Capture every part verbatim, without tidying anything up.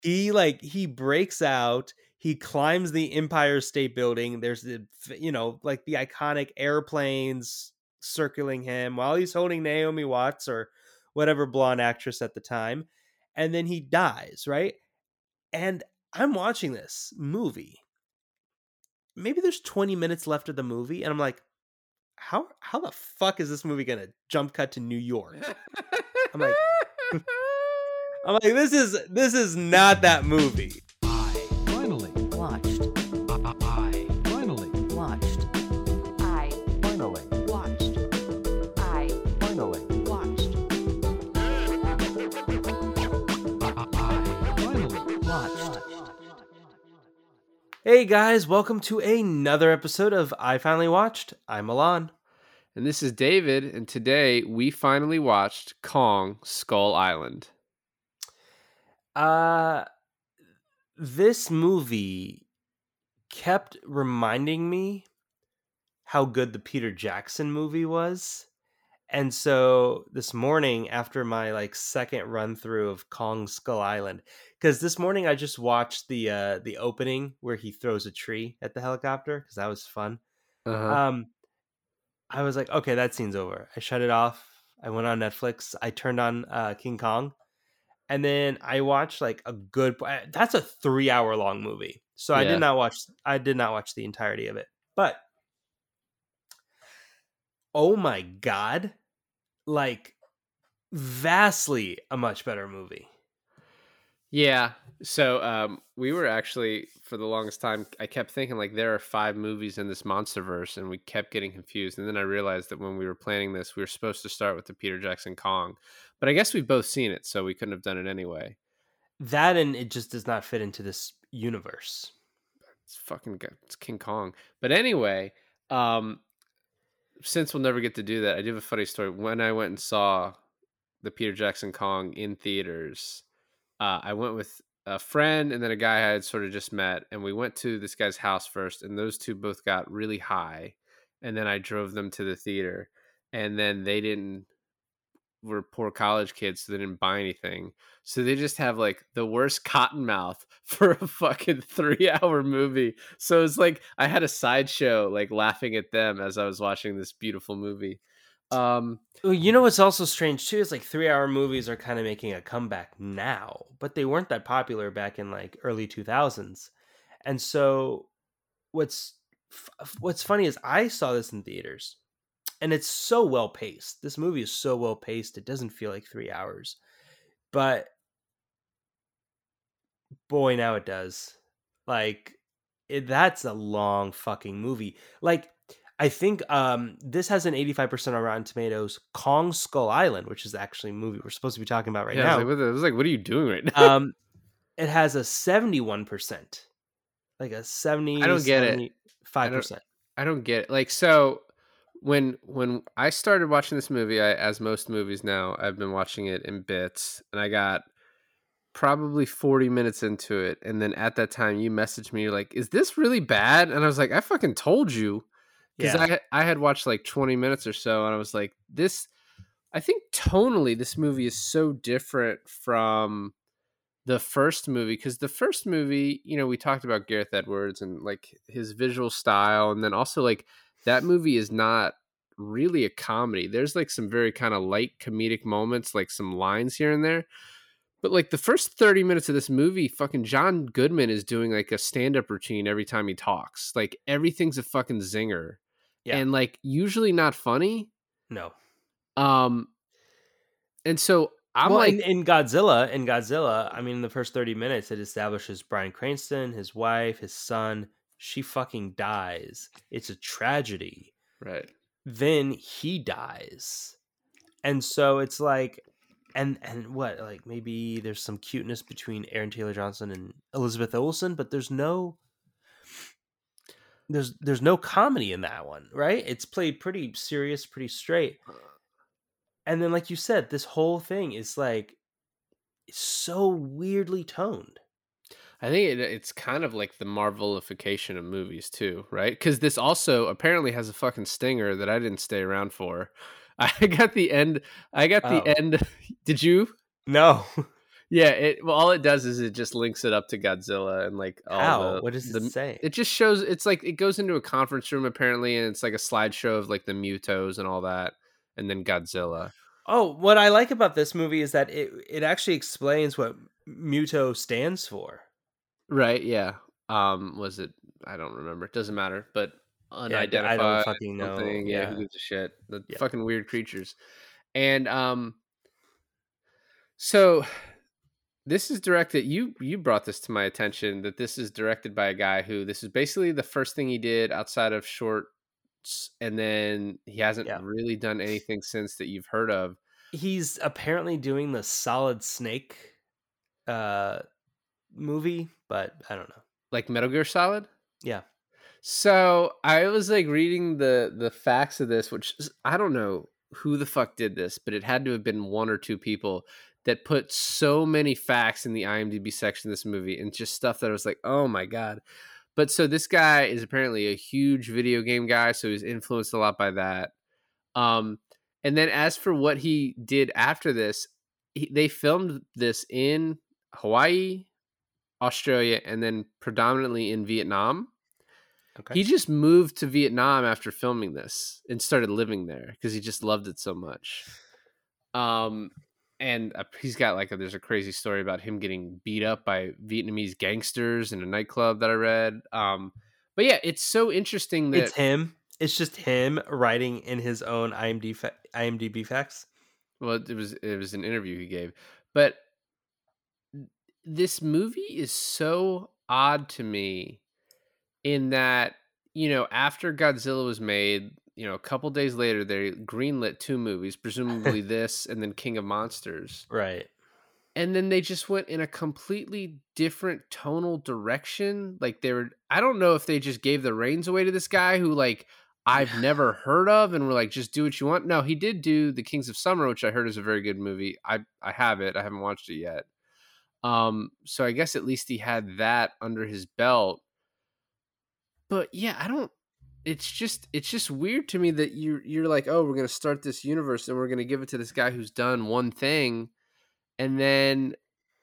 he like he breaks out. He climbs the Empire State Building. There's the, you know, like the iconic airplanes circling him while he's holding Naomi Watts or whatever blonde actress at the time. And then he dies, right? And I'm watching this movie. Maybe there's twenty minutes left of the movie. And I'm like, how, how the fuck is this movie going to jump cut to New York? I'm like, I'm like, this is, this is not that movie. I finally Watched. I, I finally Watched. I finally watched. I finally watched. I, I finally Watched. Hey guys, welcome to another episode of I Finally Watched. I'm Milan. And this is David, and today we finally watched Kong Skull Island. Uh, this movie kept reminding me how good the Peter Jackson movie was. And so this morning, after my like second run through of Kong Skull Island, because this morning I just watched the uh, the opening where he throws a tree at the helicopter because that was fun. Uh-huh. Um, I was like, okay, that scene's over. I shut it off. I went on Netflix. I turned on uh, King Kong, and then I watched like a good. That's a three hour long movie, so I Yeah. did not watch. I did not watch the entirety of it, but oh my god, like vastly a much better movie. Yeah. So um, we were actually, for the longest time, I kept thinking like there are five movies in this MonsterVerse, and we kept getting confused. And then I realized that when we were planning this, we were supposed to start with the Peter Jackson Kong. But I guess we've both seen it, so we couldn't have done it anyway. That and it just does not fit into this universe. It's fucking good. It's King Kong. But anyway, um, since we'll never get to do that, I do have a funny story. When I went and saw the Peter Jackson Kong in theaters, uh, I went with a friend and then a guy I had sort of just met, and we went to this guy's house first, and those two both got really high, and then I drove them to the theater, and then they didn't were poor college kids, so they didn't buy anything. So they just have like the worst cotton mouth for a fucking three hour movie. So it's like I had a sideshow like laughing at them as I was watching this beautiful movie. Um, Well, you know what's also strange too is like three hour movies are kind of making a comeback now, but they weren't that popular back in like early two thousands. And so what's f- what's funny is I saw this in theaters and it's so well paced. This movie is so well paced. It doesn't feel like three hours, but boy, now it does. Like it, that's a long fucking movie. Like I think um, this has an eighty-five percent on Rotten Tomatoes. Kong Skull Island, which is actually a movie we're supposed to be talking about right yeah, I now, was, like, what the- I was like, what are you doing right now? um, it has a seventy-one percent. Like a seventy, I don't get it. five percent. I don't get it. Like, so when when I started watching this movie, I, as most movies now, I've been watching it in bits, and I got probably forty minutes into it, and then at that time you messaged me, you're like, is this really bad? And I was like, I fucking told you. Because Yeah. I I had watched like twenty minutes or so, and I was like, this, I think tonally this movie is so different from the first movie. Because the first movie, you know, we talked about Gareth Edwards and like his visual style, and then also like that movie is not really a comedy. There's like some very kind of light comedic moments, like some lines here and there. But like the first thirty minutes of this movie, fucking John Goodman is doing like a stand-up routine every time he talks. Like everything's a fucking zinger. Yeah. And like usually not funny. No. Um and so I'm well, like in, in Godzilla, in Godzilla, I mean, in the first thirty minutes, it establishes Bryan Cranston, his wife, his son. She fucking dies. It's a tragedy. right. Then he dies. And so it's like, and and what, like maybe there's some cuteness between Aaron Taylor Johnson and Elizabeth Olsen, but there's no there's there's no comedy in that one, right? It's played pretty serious, pretty straight. And then, like you said, this whole thing is like it's so weirdly toned. I think it, it's kind of like the Marvelification of movies too, right? Because this also apparently has a fucking stinger that I didn't stay around for. I got the end. I got the Oh. end. Did you? No. Yeah, it well, all it does is it just links it up to Godzilla and like all How? the What does it the say? it just shows it's like it goes into a conference room apparently, and it's like a slideshow of like the Mutos and all that, and then Godzilla. Oh, what I like about this movie is that it it actually explains what Muto stands for. Right? Yeah. Um, was it? I don't remember. It doesn't matter. But Yeah, d- I don't unidentified fucking know. something. Yeah, who Yeah. gives a shit? The Yeah. fucking weird creatures. And um, so this is directed. You you brought this to my attention that this is directed by a guy who this is basically the first thing he did outside of shorts, and then he hasn't Yeah. really done anything since that you've heard of. He's apparently doing the Solid Snake uh movie, but I don't know. Like Metal Gear Solid. Yeah. So I was like reading the the facts of this, which is- I don't know who the fuck did this, but it had to have been one or two people that put so many facts in the IMDb section of this movie and just stuff that I was like, oh my god. But so this guy is apparently a huge video game guy, so he's influenced a lot by that. Um, and then as for what he did after this, he, they filmed this in Hawaii, Australia, and then predominantly in Vietnam. Okay. He just moved to Vietnam after filming this and started living there because he just loved it so much. Um, and uh, he's got like a, there's a crazy story about him getting beat up by Vietnamese gangsters in a nightclub that I read. Um, but yeah, it's so interesting that It's him. It's just him writing in his own IMDb fa- IMDb facts. well, it was it was an interview he gave, but this movie is so odd to me in that, you know, after Godzilla was made, you know, a couple days later, they greenlit two movies, presumably this and then King of Monsters. Right. And then they just went in a completely different tonal direction. Like they were, I don't know if they just gave the reins away to this guy who, like, I've never heard of and were like, just do what you want. No, he did do The Kings of Summer, which I heard is a very good movie. I, I have it. I haven't watched it yet. Um, so I guess at least he had that under his belt. But yeah, I don't. It's just it's just weird to me that you're you're like, oh, we're gonna start this universe and we're gonna give it to this guy who's done one thing, and then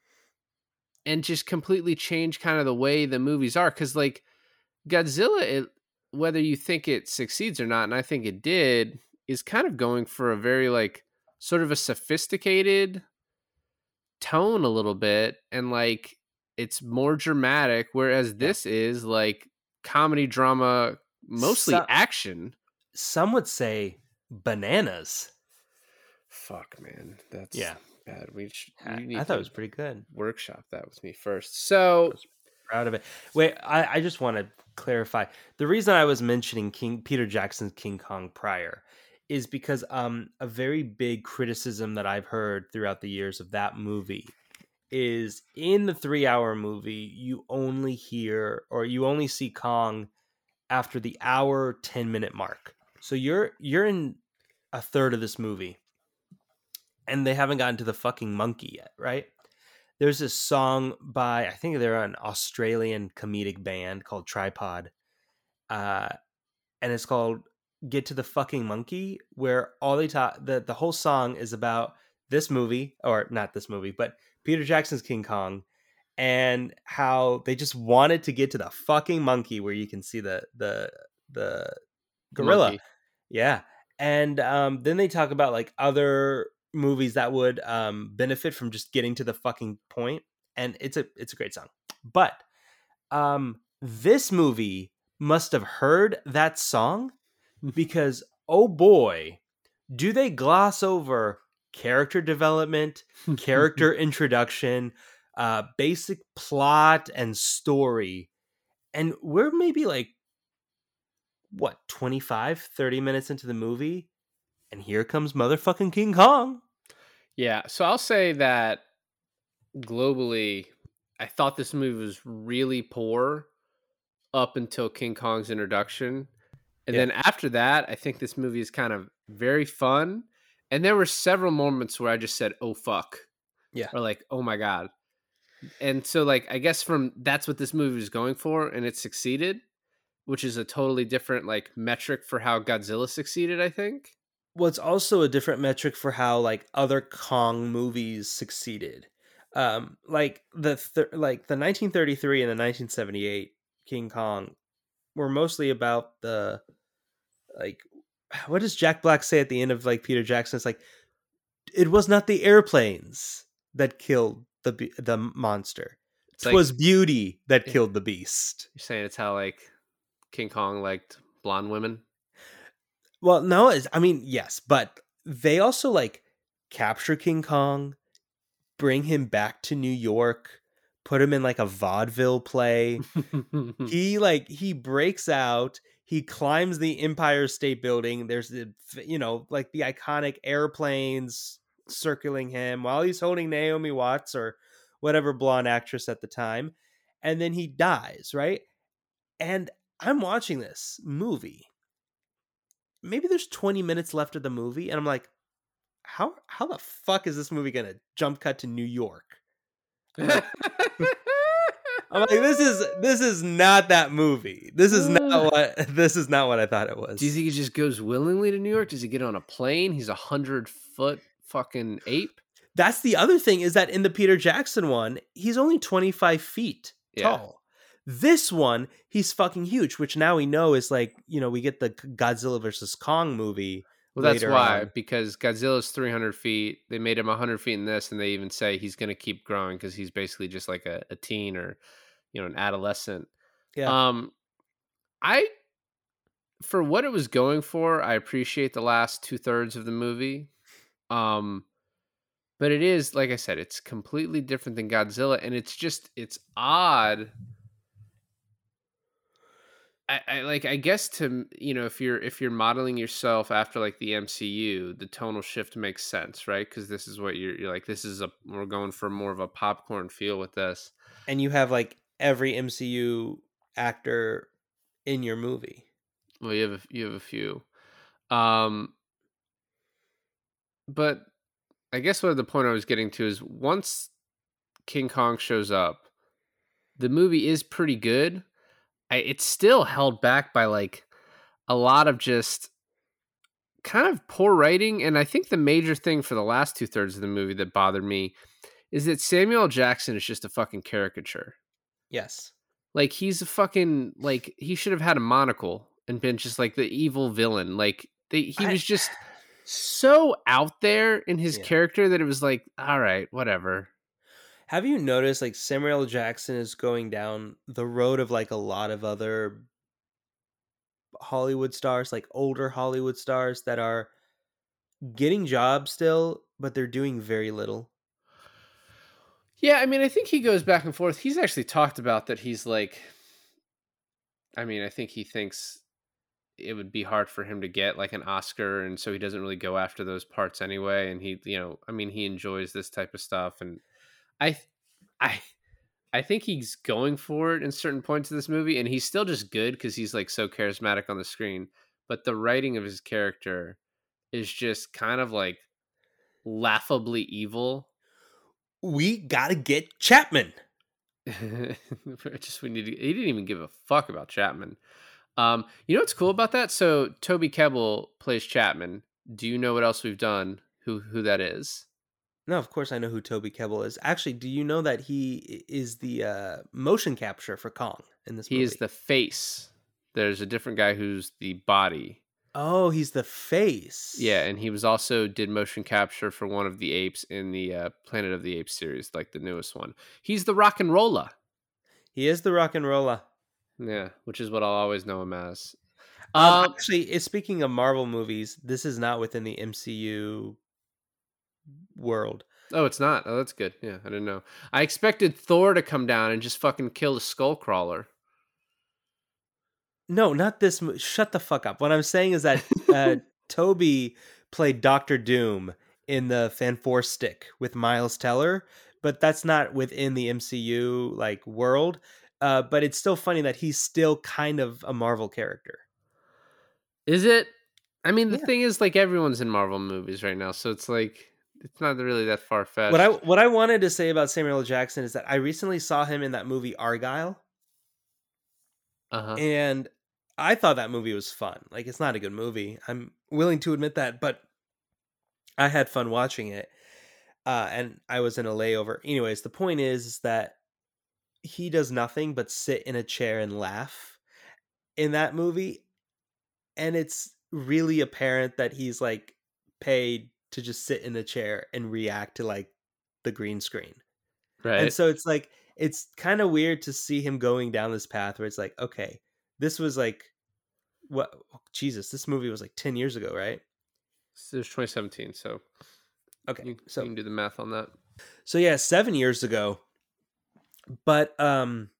and just completely change kind of the way the movies are. Because like Godzilla, it, whether you think it succeeds or not, and I think it did, is kind of going for a very like sort of a sophisticated tone a little bit, and like it's more dramatic, whereas this is like comedy drama, mostly So- action. Some would say bananas. Fuck, man, that's Yeah. bad. We should, I, you need I thought to it was pretty good. workshop that with me first. So Proud of it. Wait, I, I just want to clarify. The reason I was mentioning King Peter Jackson's King Kong prior is because um a very big criticism that I've heard throughout the years of that movie is in the three hour movie, you only hear or you only see Kong after the hour ten minute mark. So you're you're in a third of this movie and they haven't gotten to the fucking monkey yet, right? There's this song by, I think they're an Australian comedic band called Tripod. Uh, and it's called Get to the Fucking Monkey, where all they talk, the, the whole song is about this movie, or not this movie, but Peter Jackson's King Kong, and how they just wanted to get to the fucking monkey where you can see the, the, the gorilla. Monkey. Yeah. And um, then they talk about like other movies that would um, benefit from just getting to the fucking point. And it's a it's a great song. But um, this movie must have heard that song because, oh boy, do they gloss over character development, character introduction, uh, basic plot and story. And we're maybe like, what, twenty-five, thirty minutes into the movie? And here comes motherfucking King Kong. Yeah, so I'll say that globally, I thought this movie was really poor up until King Kong's introduction. And Yeah. then after that, I think this movie is kind of very fun. And there were several moments where I just said, oh, fuck. Yeah. Or like, oh, my God. And so, like, I guess from that's what this movie was going for, and it succeeded, which is a totally different, like, metric for how Godzilla succeeded, I think. Well, it's also a different metric for how like other Kong movies succeeded. Um, like the th- like the nineteen thirty-three and the nineteen seventy-eight King Kong were mostly about the like what does Jack Black say at the end of like Peter Jackson? It's like it was not the airplanes that killed the be- the monster. It's like Twas beauty that Yeah. killed the beast. you're saying it's how like King Kong liked blonde women. Well, no, it's, I mean, yes, but they also like capture King Kong, bring him back to New York, put him in like a vaudeville play. He like he breaks out, he climbs the Empire State Building. There's the you know, like the iconic airplanes circling him while he's holding Naomi Watts or whatever blonde actress at the time. And then he dies, right? And I'm watching this movie. Maybe there's twenty minutes left of the movie, and I'm like, how how the fuck is this movie gonna jump cut to New York? I'm like, I'm like, this is this is not that movie. This is not what this is not what I thought it was. Do you think he just goes willingly to New York? Does he get on a plane? He's a hundred foot fucking ape. That's the other thing is that in the Peter Jackson one, he's only twenty-five feet Yeah. tall. This one, he's fucking huge, which now we know is like, you know, we get the Godzilla versus Kong movie. Well, that's later why, on. because Godzilla's three hundred feet. They made him one hundred feet in this, and they even say he's going to keep growing because he's basically just like a, a teen or, you know, an adolescent. Yeah. Um, I, for what it was going for, I appreciate the last two thirds of the movie. Um, but it is, like I said, it's completely different than Godzilla, and it's just, it's odd. I, I like I guess to you know if you're if you're modeling yourself after like the M C U, the tonal shift makes sense, right? Because this is what you're, you're like. This is a we're going for more of a popcorn feel with this. And you have like every M C U actor in your movie. Well, you have a, you have a few, um, but I guess what the point I was getting to is once King Kong shows up, the movie is pretty good. I, it's still held back by like a lot of just kind of poor writing. And I think the major thing for the last two thirds of the movie that bothered me is that Samuel L. Jackson is just a fucking caricature. Yes. Like he's a fucking, like he should have had a monocle and been just like the evil villain. Like they, he I- was just so out there in his Yeah. character that it was like, all right, whatever. Have you noticed like Samuel L. Jackson is going down the road of like a lot of other Hollywood stars, like older Hollywood stars that are getting jobs still, but they're doing very little. Yeah, I mean, I think he goes back and forth. He's actually talked about that he's like, I mean, I think he thinks it would be hard for him to get like an Oscar, and so he doesn't really go after those parts anyway. And he, you know, I mean, he enjoys this type of stuff, and I, I, I think he's going for it in certain points of this movie, and he's still just good because he's like so charismatic on the screen. But the writing of his character is just kind of like laughably evil. We gotta get Chapman. just we need to, he didn't even give a fuck about Chapman. Um, you know what's cool about that? So Toby Kebbell plays Chapman. Do you know what else we've done? Who who that is? No, of course I know who Toby Kebbell is. Actually, do you know that he is the uh, motion capture for Kong in this He movie? is the face. There's a different guy who's the body. Oh, he's the face. Yeah, and he was also did motion capture for one of the apes in the uh, Planet of the Apes series, like the newest one. He's the rock and roller. He is the rock and roller. Yeah, which is what I'll always know him as. Um, Um, actually, eh, speaking of Marvel movies, this is not within the M C U world. oh, it's not. Oh, that's good. Yeah, I didn't know. I expected Thor to come down and just fucking kill the Skullcrawler. No, not this. mo- Shut the fuck up. What I'm saying is that uh, Toby played Doctor Doom in the Fanforstic with Miles Teller, but that's not within the M C U like world. Uh, but it's still funny that he's still kind of a Marvel character. Is it? I mean, the Yeah. thing is, like, everyone's in Marvel movies right now, so it's like it's not really that far fetched. What I what I wanted to say about Samuel L. Jackson is that I recently saw him in that movie Argyle, uh huh. and I thought that movie was fun. Like, it's not a good movie. I'm willing to admit that, but I had fun watching it. uh, and I was in a layover. Anyways, the point is, is that he does nothing but sit in a chair and laugh in that movie, and it's really apparent that he's like paid to just sit in a chair and react to like the green screen. And Right. so it's like it's kind of weird to see him going down this path where it's like, okay, this was like what Jesus, this movie was like ten years ago, right? So it was twenty seventeen, so Okay. you, you So can do the math on that. so yeah, seven years ago. But um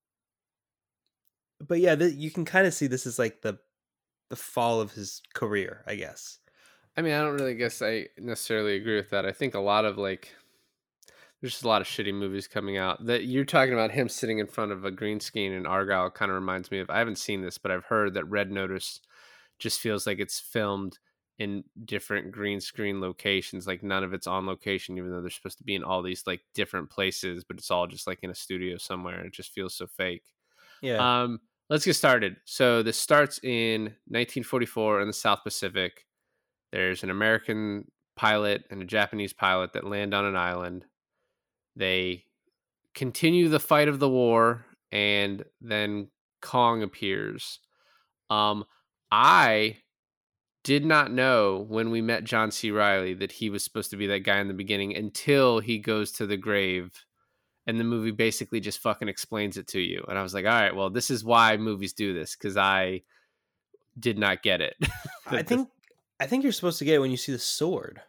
but yeah, th- you can kind of see this is like the the fall of his career, I guess. I mean, I don't really guess I necessarily agree with that. I think a lot of like there's just a lot of shitty movies coming out. That you're talking about him sitting in front of a green screen in Argyle kind of reminds me of. I haven't seen this, but I've heard that Red Notice just feels like it's filmed in different green screen locations. Like none of it's on location, even though they're supposed to be in all these like different places, but it's all just like in a studio somewhere. It just feels so fake. Yeah. Um, let's get started. So this starts in nineteen forty-four in the South Pacific. There's an American pilot and a Japanese pilot that land on an island. They continue the fight of the war, and then Kong appears. Um, I did not know when we met John C. Riley that he was supposed to be that guy in the beginning until he goes to the grave, and the movie basically just fucking explains it to you. And I was like, all right, well, this is why movies do this, because I did not get it. I That this- think I think you're supposed to get it when you see the sword.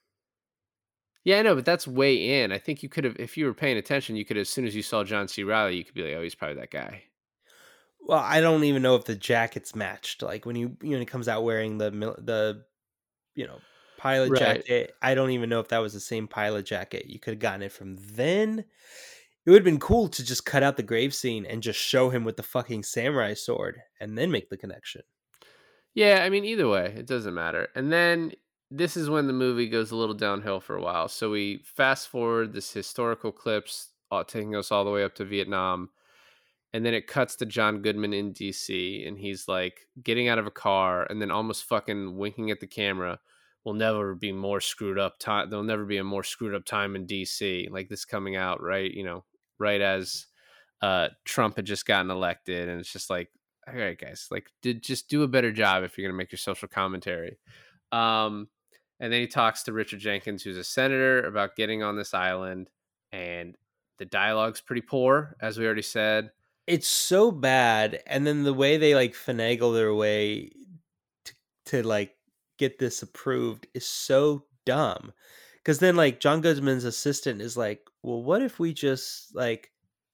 yeah, I know, but that's way in. I think you could have, if you were paying attention, you could, as soon as you saw John C. Riley, you could be like, oh, he's probably that guy. Well, I don't even know if the jacket's matched. Like when you you know he comes out wearing the mil- the you know pilot Right. jacket, I don't even know if that was the same pilot jacket. You could have gotten it from then. It would have been cool to just cut out the grave scene and just show him with the fucking samurai sword and then make the connection. Yeah, I mean, either way, it doesn't matter. And then this is when the movie goes a little downhill for a while. So we fast forward this historical clips, uh, taking us all the way up to Vietnam. And then it cuts to John Goodman in D C, and he's like getting out of a car and then almost fucking winking at the camera. Will never be more screwed up time. There'll never be a more screwed up time in D C. Like this coming out right, you know, right as uh, Trump had just gotten elected, and it's just like, all right, guys, like, did just do a better job if you're gonna make your social commentary. Um, and then he talks to Richard Jenkins, who's a senator, about getting on this island, and the dialogue's pretty poor, as we already said. It's so bad, and then the way they like finagle their way to, to like get this approved is so dumb. Because then like John Goodman's assistant is like, well, what if we just like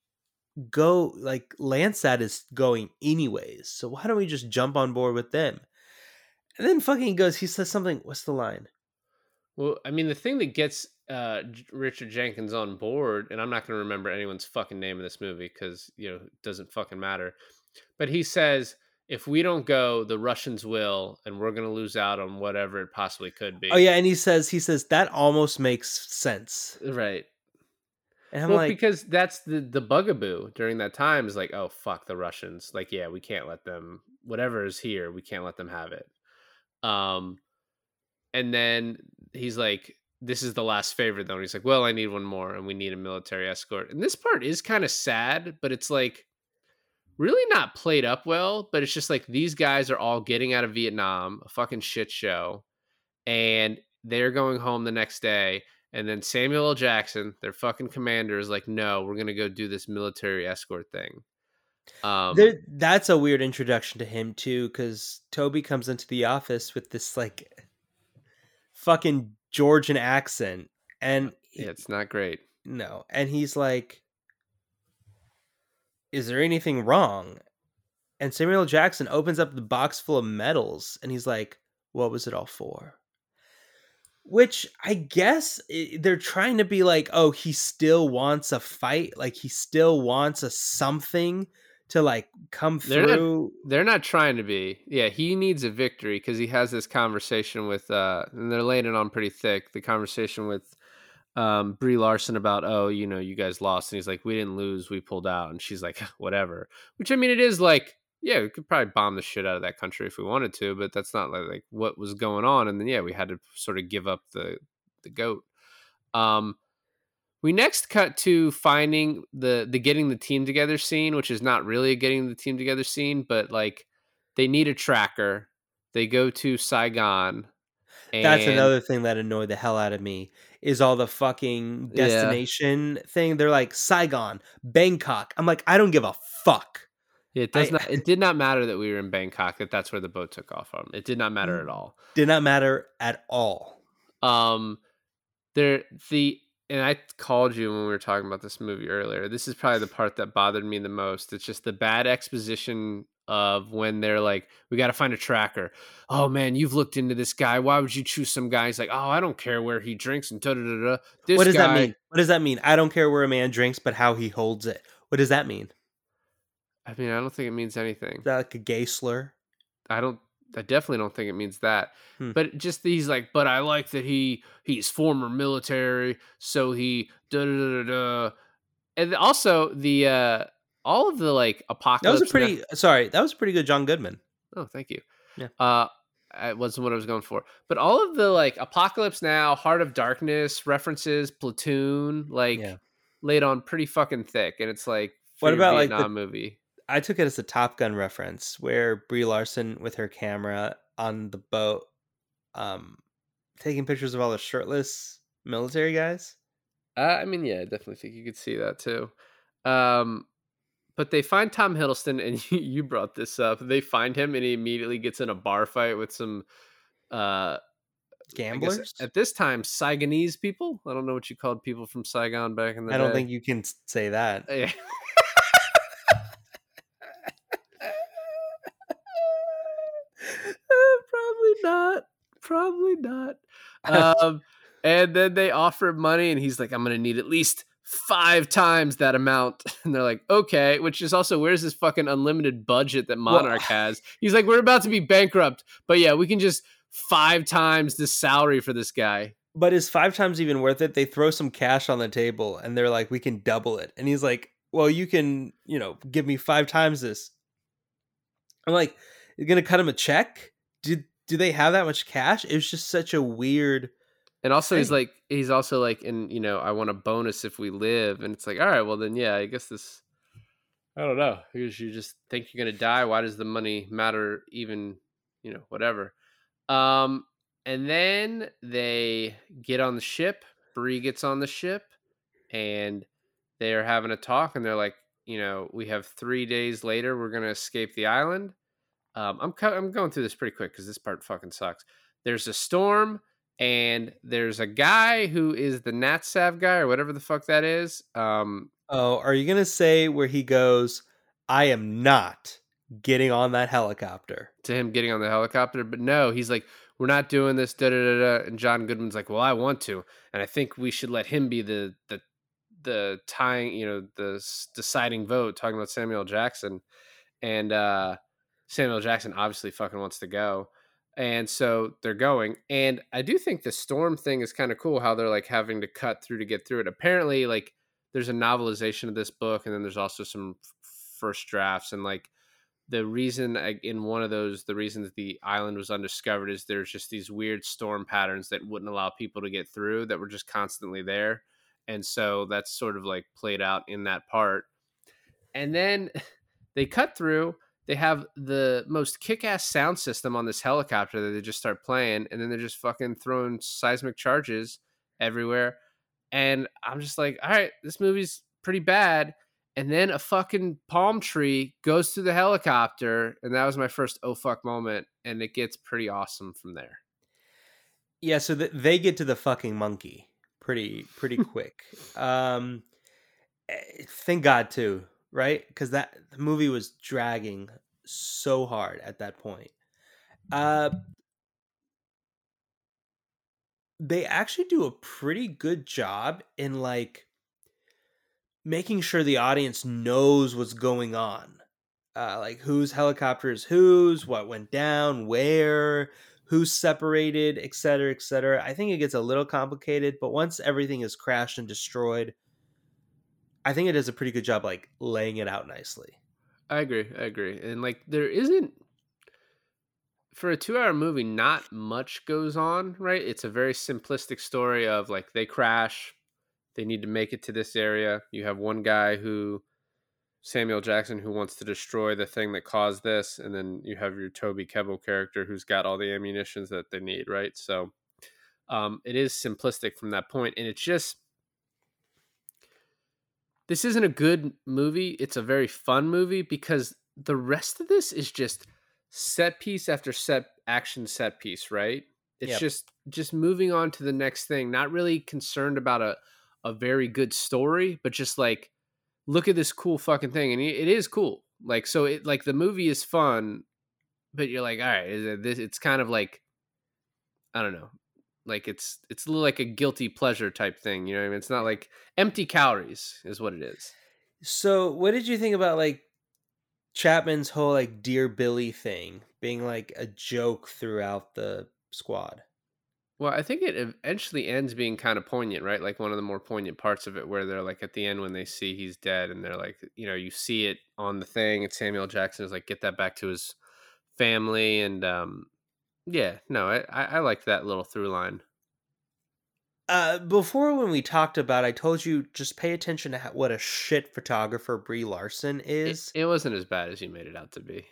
go like Landsat is going anyways, so why don't we just jump on board with them? And then fucking goes, he says something. What's the line? Well, I mean, the thing that gets uh, J- Richard Jenkins on board, and I'm not going to remember anyone's fucking name in this movie because, you know, it doesn't fucking matter. But he says, if we don't go, the Russians will, and we're going to lose out on whatever it possibly could be. Oh yeah, and he says he says that almost makes sense. Right. And I'm well, like, because that's the the bugaboo during that time is like, oh fuck the Russians, like yeah, we can't let them, whatever is here, we can't let them have it. Um, and then he's like, this is the last favor though. And he's like, well, I need one more, and we need a military escort. And this part is kind of sad, but it's like really not played up well. But it's just like these guys are all getting out of Vietnam, a fucking shit show, and they're going home the next day. And then Samuel L. Jackson, their fucking commander, is like, no, we're going to go do this military escort thing. Um, there, that's a weird introduction to him too, because Toby comes into the office with this like fucking Georgian accent, and he- yeah, it's not great. no, and he's like, "Is there anything wrong?" And Samuel L. Jackson opens up the box full of medals, and he's like, "What was it all for?" Which I guess i- they're trying to be like, oh, he still wants a fight, like he still wants a something to like come They're not- through. They're not trying to be. Yeah, he needs a victory because he has this conversation with, uh, and they're laying it on pretty thick. The conversation with um, Brie Larson about, oh, you know, you guys lost, and he's like, we didn't lose, we pulled out, and she's like, whatever. Which I mean, it is like, yeah, we could probably bomb the shit out of that country if we wanted to, but that's not like, like what was going on. And then yeah, we had to sort of give up the the goat. Um, We next cut to finding the the getting the team together scene, which is not really a getting the team together scene, but like they need a tracker. They go to Saigon, That's and another thing that annoyed the hell out of me is all the fucking yeah, destination thing. They're like Saigon, Bangkok. I'm like, I don't give a fuck. it does I not. It did not matter that we were in Bangkok. That that's where the boat took off from. It did not matter at all. did not matter at all. Um, there the and I called you when we were talking about this movie earlier. This is probably the part that bothered me the most. It's just the bad exposition of when they're like, we got to find a tracker. Oh man, you've looked into this guy. Why would you choose some guy? He's like, oh, I don't care where he drinks and da da da da. This What does guy, that mean? What does that mean? I don't care where a man drinks, but how he holds it. What does that mean? I mean, I don't think it means anything. Is that like a gay slur? I don't. I definitely don't think it means that. Hmm. But just he's like, but I like that he he's former military, so he da da da da. da. And also the uh all of the like That apocalypse. was a pretty. Sorry, that was a pretty good John Goodman. Oh, thank you. Yeah. Uh, it wasn't what I was going for. But all of the like Apocalypse Now, Heart of Darkness references, Platoon, like Yeah. laid on pretty fucking thick, and it's like for What your about, like, the- Vietnam movie? I took it as a Top Gun reference where Brie Larson with her camera on the boat, um, taking pictures of all the shirtless military guys. Uh, I mean, yeah, I definitely think you could see that too. Um, but they find Tom Hiddleston, and you, you brought this up. They find him, and he immediately gets in a bar fight with some, uh, I guess Gamblers. at this time, Saigonese people. I don't know what you called people from Saigon back in the I day. don't think you can s- say that. Yeah. Uh, probably not. Probably not. Um, and then they offer him money, and he's like, "I'm gonna need at least five times that amount." And they're like, "Okay," which is also, where's this fucking unlimited budget that Well- Monarch has? He's like, "We're about to be bankrupt, but yeah, we can just five times the salary for this guy." But is five times even worth it? They throw some cash on the table and they're like, we can double it. And he's like, well, you can, you know, give me five times this. I'm like, you're going to cut him a check? Did, do they have that much cash? It was just such a weird. And also, he's Thing. like, he's also like, and you know, I want a bonus if we live. And it's like, all right, well then, yeah, I guess this. I don't know. Because you just think you're gonna die. Why does the money matter? Even, you know, whatever. Um, and then they get on the ship. Bree gets on the ship, and they're having a talk. And they're like, you know, we have three days later. We're gonna escape the island. Um, I'm co- I'm going through this pretty quick because this part fucking sucks. There's a storm, and there's a guy who is the NatSav guy or whatever the fuck that is. Um, Oh, are you going to say where he goes, I am not getting on that helicopter? to him getting on the helicopter, but no, he's like, we're not doing this. Da da da da. And John Goodman's like, well, I want to, and I think we should let him be the the the tying, you know, the s- deciding vote. Talking about Samuel Jackson, and uh, Samuel Jackson obviously fucking wants to go. And so they're going. And I do think the storm thing is kind of cool how they're like having to cut through to get through it. Apparently, like there's a novelization of this book, and then there's also some f- first drafts. And like the reason I- in one of those, the reason that the island was undiscovered is there's just these weird storm patterns that wouldn't allow people to get through that were just constantly there. And so that's sort of like played out in that part. And then they cut through. They have the most kick-ass sound system on this helicopter that they just start playing, and then they're just fucking throwing seismic charges everywhere. And I'm just like, all right, this movie's pretty bad. And then a fucking palm tree goes through the helicopter, and that was my first oh fuck moment, and it gets pretty awesome from there. Yeah, so th- they get to the fucking monkey pretty pretty quick. Um, eh, thank God too, right? Because that the movie was dragging so hard at that point. Uh, they actually do a pretty good job in like making sure the audience knows what's going on. Uh, like whose helicopter is whose, what went down, where, who's separated, et cetera, et cetera. I think it gets a little complicated, but once everything is crashed and destroyed, I think it does a pretty good job like laying it out nicely. I agree. I agree. And like, there isn't, for a two hour movie, not much goes on, right? It's a very simplistic story of like they crash, they need to make it to this area. You have one guy who, Samuel Jackson, who wants to destroy the thing that caused this, and then you have your Toby Kebbell character who's got all the ammunitions that they need, right? So um, it is simplistic from that point, and it's just, this isn't a good movie. It's a very fun movie because the rest of this is just set piece after set action set piece, right? It's Yep. just just moving on to the next thing, not really concerned about a a very good story, but just like, look at this cool fucking thing, and it is cool. Like, so it like the movie is fun, but you're like, all right, is it this? It's kind of like, I don't know, like it's it's a little like a guilty pleasure type thing. You know what I mean? It's not like empty calories is what it is. So, what did you think about like Chapman's whole like Dear Billy thing being like a joke throughout the squad? Well, I think it eventually ends being kind of poignant, right? Like one of the more poignant parts of it, where they're like at the end when they see he's dead, and they're like, you know, you see it on the thing, and Samuel Jackson is like, get that back to his family, and um, yeah, no, I I, I liked that little through line. Uh, before when we talked about, I told you just pay attention to how, what a shit photographer Brie Larson It, is. it wasn't as bad as you made it out to be.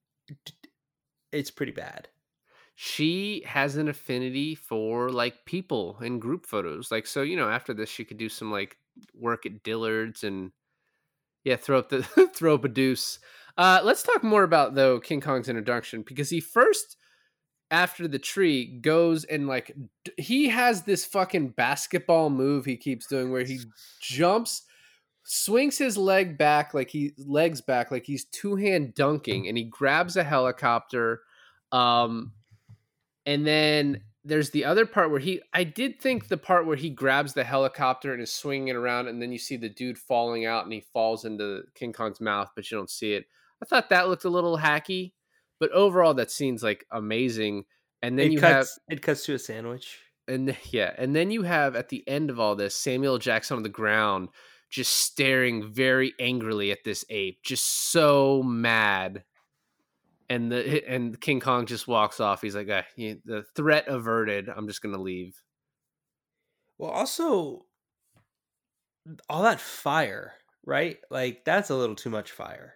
It's pretty bad. She has an affinity for like people and group photos. Like, so, you know, after this, she could do some like work at Dillard's and yeah, throw up the throw up a deuce. Uh, let's talk more about though King Kong's introduction, because he first, after the tree, goes and like d- he has this fucking basketball move he keeps doing where he jumps, swings his leg back like he legs back like he's two hand dunking, and he grabs a helicopter. Um, And then there's the other part where he, I did think the part where he grabs the helicopter and is swinging it around, and then you see the dude falling out and he falls into King Kong's mouth, but you don't see it. I thought that looked a little hacky, but overall that scene's like amazing. And then it you cuts. have, It cuts to a sandwich. and yeah, and then you have at the end of all this, Samuel Jackson on the ground, just staring very angrily at this ape, just so mad. And the and King Kong just walks off. He's like, ah, you- the threat averted. I'm just gonna leave. Well, also all that fire, right? Like that's a little too much fire.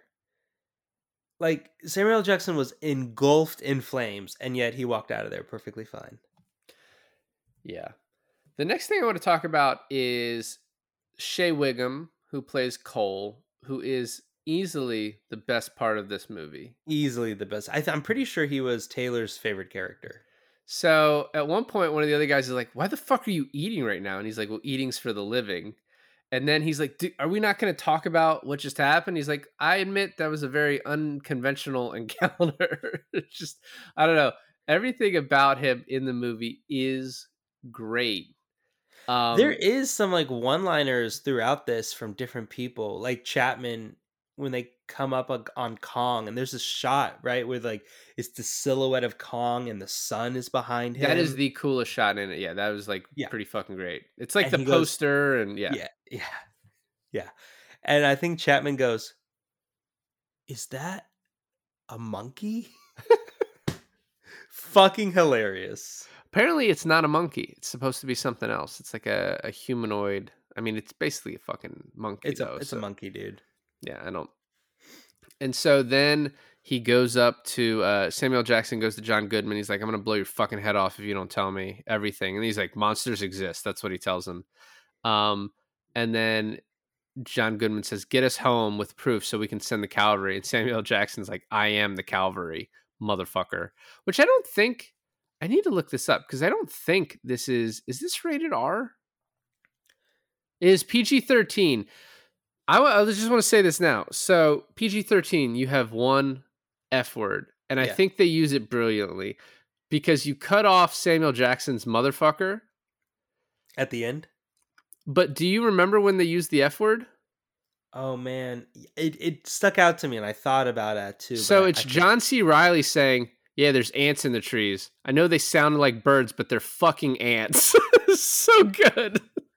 Like Samuel L. Jackson was engulfed in flames, and yet he walked out of there perfectly fine. Yeah. The next thing I want to talk about is Shea Wiggum, who plays Cole, who is easily the best part of this movie. Easily the best. I th- I'm pretty sure he was Taylor's favorite character. So at one point, one of the other guys is like, why the fuck are you eating right now? And he's like, well, eating's for the living. And then he's like, are we not going to talk about what just happened? He's like, I admit that was a very unconventional encounter. It's just, I don't know. Everything about him in the movie is great. Um, There is some like one-liners throughout this from different people, like Chapman when they come up on- on Kong, and there's a shot right where like it's the silhouette of Kong and the sun is behind him. That is the coolest shot in it. Yeah, that was like Yeah. pretty fucking great. It's like And the he goes- poster and yeah. yeah, yeah, yeah. And I think Chapman goes, "Is that a monkey?" Fucking hilarious. Apparently it's not a monkey. It's supposed to be something else. It's like a, a humanoid. I mean, it's basically a fucking monkey. It's a though, it's so- a monkey, dude. Yeah, I don't. And so then he goes up to uh, Samuel Jackson goes to John Goodman. He's like, I'm going to blow your fucking head off if you don't tell me everything. And he's like, monsters exist. That's what he tells him. Um, and then John Goodman says, get us home with proof so we can send the cavalry. And Samuel Jackson's like, I am the cavalry, motherfucker. Which I don't think, I need to look this up because I don't think this is, is this rated R? It is P G thirteen. I, w- I just want to say this now. So P G thirteen, you have one F word, and I Yeah. think they use it brilliantly because you cut off Samuel Jackson's motherfucker. At the end. But do you remember when they used the F word? Oh man, it it stuck out to me, and I thought about that too. but So I- it's I can't- John C. Reilly saying, yeah, there's ants in the trees. I know they sound like birds, but they're fucking ants. So good.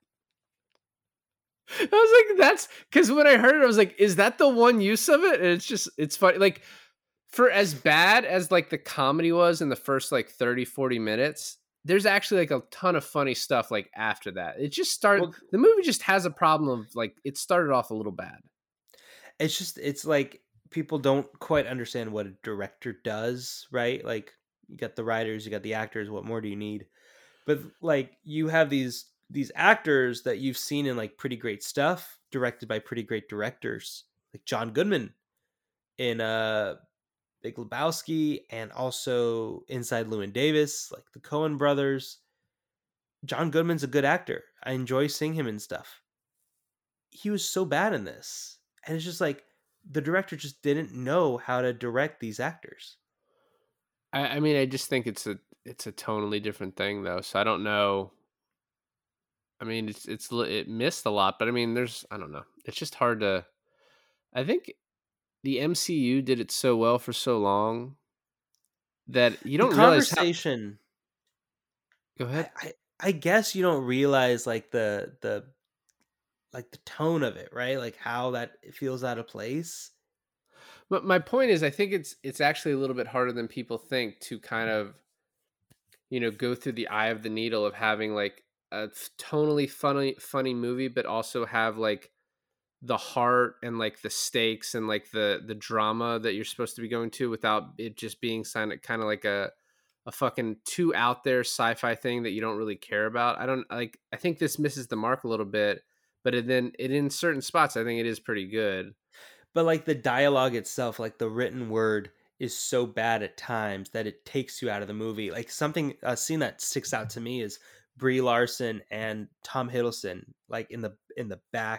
I was like, that's because when I heard it, I was like, is that the one use of it? And it's just, it's funny. Like, for as bad as like the comedy was in the first like thirty, forty minutes, there's actually like a ton of funny stuff like after that. It just started. Well, The movie just has a problem of like it started off a little bad. it's just it's like people don't quite understand what a director does, right? Like you got the writers, you got the actors, what more do you need? But like you have these these actors that you've seen in like pretty great stuff directed by pretty great directors, like John Goodman in uh Big Lebowski and also Inside Llewyn Davis, like the Coen brothers. John Goodman's a good actor. I enjoy seeing him in stuff. He was so bad in this. And it's just like the director just didn't know how to direct these actors. I, I mean, I just think it's a it's a totally different thing though. So I don't know. I mean, it's it's li- it missed a lot, but I mean, there's I don't know. It's just hard to. I think the M C U did it so well for so long that you The don't realize how. conversation, Go I, ahead. I I guess you don't realize like the the like the tone of it, right? Like how that feels out of place. But my point is, I think it's it's actually a little bit harder than people think to kind of you know go through the eye of the needle of having like a f- tonally funny funny movie, but also have like the heart and like the stakes and like the the drama that you're supposed to be going to without it just being kind of kind of like a a fucking too out there sci-fi thing that you don't really care about. I don't like. I think this misses the mark a little bit, but it then it in certain spots I think it is pretty good. But like the dialogue itself, like the written word is so bad at times that it takes you out of the movie. Like something a scene that sticks out to me is Brie Larson and Tom Hiddleston like in the in the back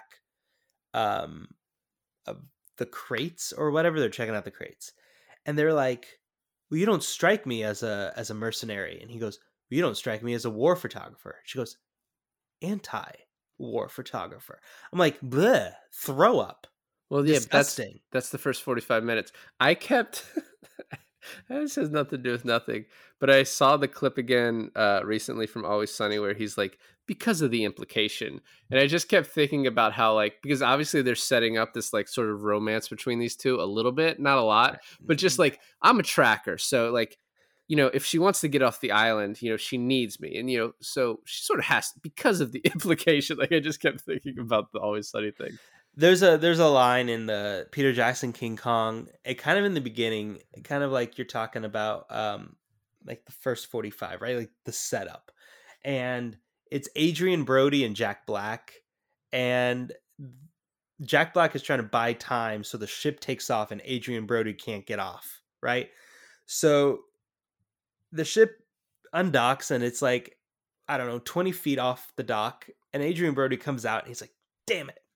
um of the crates or whatever, they're checking out the crates. And they're like, "Well, you don't strike me as a as a mercenary." And he goes, "Well, you don't strike me as a war photographer." She goes, "Anti war photographer." I'm like, "Bleh, throw up. Well, yeah, but that's Disgusting." that's the first forty-five minutes. I kept this has nothing to do with nothing, but I saw the clip again uh, recently from Always Sunny where he's like, because of the implication, and I just kept thinking about how like because obviously they're setting up this like sort of romance between these two a little bit, not a lot, but just like I'm a tracker, so like you know if she wants to get off the island, you know she needs me, and you know so she sort of has because of the implication. Like I just kept thinking about the Always Sunny thing. There's a there's a line in the Peter Jackson King Kong. It kind of in the beginning, kind of like you're talking about, um, like the first forty-five, right? Like the setup, and it's Adrian Brody and Jack Black, and Jack Black is trying to buy time so the ship takes off and Adrian Brody can't get off, right? So the ship undocks and it's like I don't know twenty feet off the dock, and Adrian Brody comes out and he's like, "Damn it."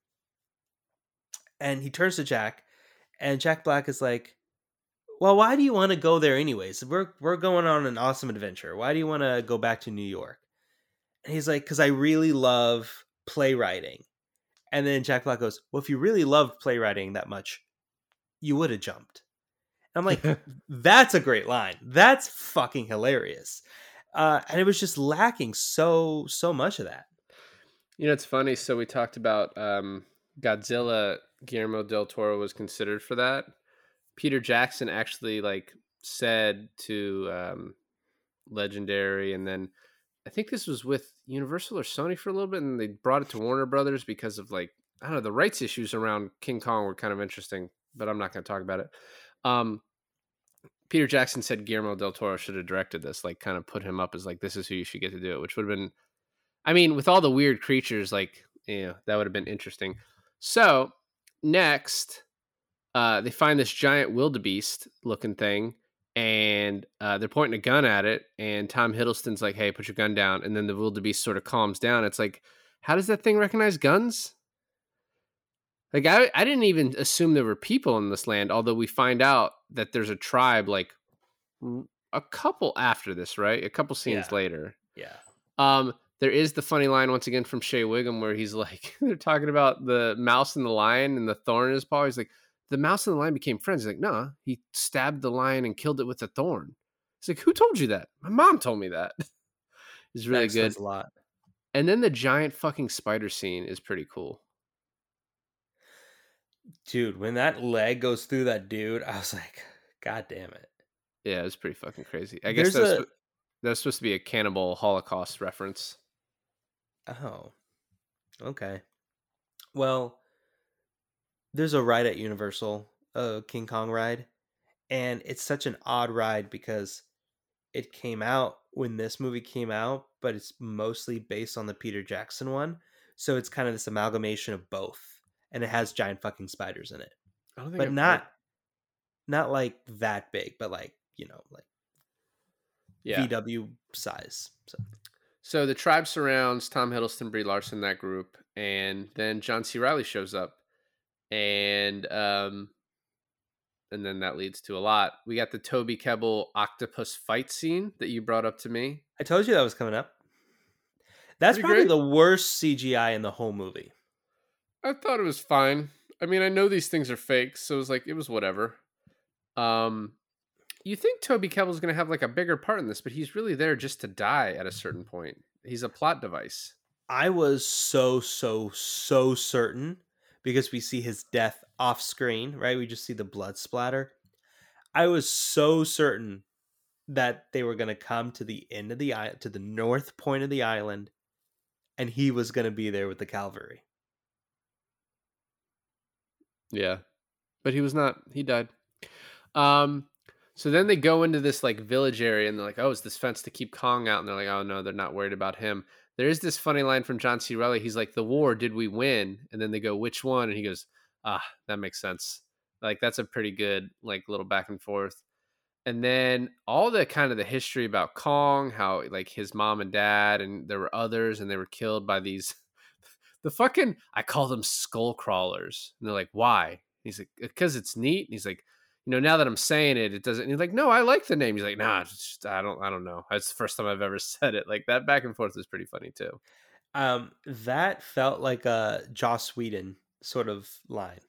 And he turns to Jack, and Jack Black is like, "Well, why do you want to go there anyways? We're we're going on an awesome adventure. Why do you want to go back to New York?" And he's like, "Because I really love playwriting." And then Jack Black goes, "Well, if you really loved playwriting that much, you would have jumped." And I'm like, that's a great line. That's fucking hilarious. Uh, and it was just lacking so so much of that. You know, it's funny. So we talked about um, Godzilla. Guillermo del Toro was considered for that. Peter Jackson actually like said to um, Legendary, and then I think this was with Universal or Sony for a little bit, and they brought it to Warner Brothers because of like I don't know the rights issues around King Kong were kind of interesting, but I'm not going to talk about it. Um, Peter Jackson said Guillermo del Toro should have directed this, like kind of put him up as like this is who you should get to do it, which would have been, I mean, with all the weird creatures, like you know, that would have been interesting. So next, uh, they find this giant wildebeest looking thing, and uh, they're pointing a gun at it. And Tom Hiddleston's like, "Hey, put your gun down." And then the wildebeest sort of calms down. It's like, how does that thing recognize guns? Like, I, I didn't even assume there were people in this land, although we find out that there's a tribe like a couple after this, right? A couple scenes Yeah. later. Yeah. Um, there is the funny line once again from Shea Wiggum where he's like, they're talking about the mouse and the lion and the thorn in his paw. He's like, the mouse and the lion became friends. He's like, no, he stabbed the lion and killed it with a thorn. He's like, who told you that? My mom told me that. It's really That good. explains a lot. And then the giant fucking spider scene is pretty cool. Dude, when that leg goes through that dude, I was like, God damn it. Yeah, it was pretty fucking crazy. I guess There's that's a what, That was supposed to be a cannibal Holocaust reference. Oh, okay. Well, there's a ride at Universal, a King Kong ride, and it's such an odd ride because it came out when this movie came out, but it's mostly based on the Peter Jackson one. So it's kind of this amalgamation of both, and it has giant fucking spiders in it, I don't think but I've not heard- not like that big, but like you know, like Yeah. V W size. So So the tribe surrounds Tom Hiddleston, Brie Larson, that group, and then John C. Reilly shows up, and um, and then that leads to a lot. We got the Toby Kebbell octopus fight scene that you brought up to me. I told you that was coming up. That's Pretty probably great. the worst C G I in the whole movie. I thought it was fine. I mean, I know these things are fake, so it was like it was whatever. Um, you think Toby Kebbell's going to have like a bigger part in this, but he's really there just to die at a certain point. He's a plot device. I was so, so, so certain because we see his death off screen, right? We just see the blood splatter. I was so certain that they were going to come to the end of the island, to the north point of the island, and he was going to be there with the cavalry. Yeah. But he was not. He died. Um, so then they go into this like village area and they're like, oh, is this fence to keep Kong out? And they're like, oh no, they're not worried about him. There is this funny line from John C. Reilly. He's like, the war, did we win? And then they go, which one? And he goes, ah, that makes sense. Like, that's a pretty good, like, little back and forth. And then all the kind of the history about Kong, how like his mom and dad, and there were others, and they were killed by these, the fucking, I call them skull crawlers. And they're like, why? He's like, because it's neat. And he's like, you know, now that I'm saying it, it doesn't. And he's like, no, I like the name. He's like, nah, it's just, I don't, I don't know. It's the first time I've ever said it. Like that back and forth was pretty funny too. Um, that felt like a Joss Whedon sort of line.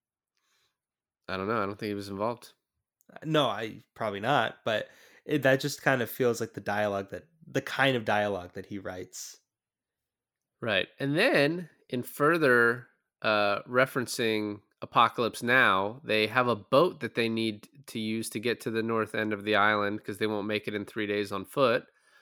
I don't know. I don't think he was involved. No, I probably not, but it, that just kind of feels like the dialogue that the kind of dialogue that he writes. Right. And then in further uh, referencing Apocalypse Now, they have a boat that they need to use to get to the north end of the island because they won't make it in three days on foot.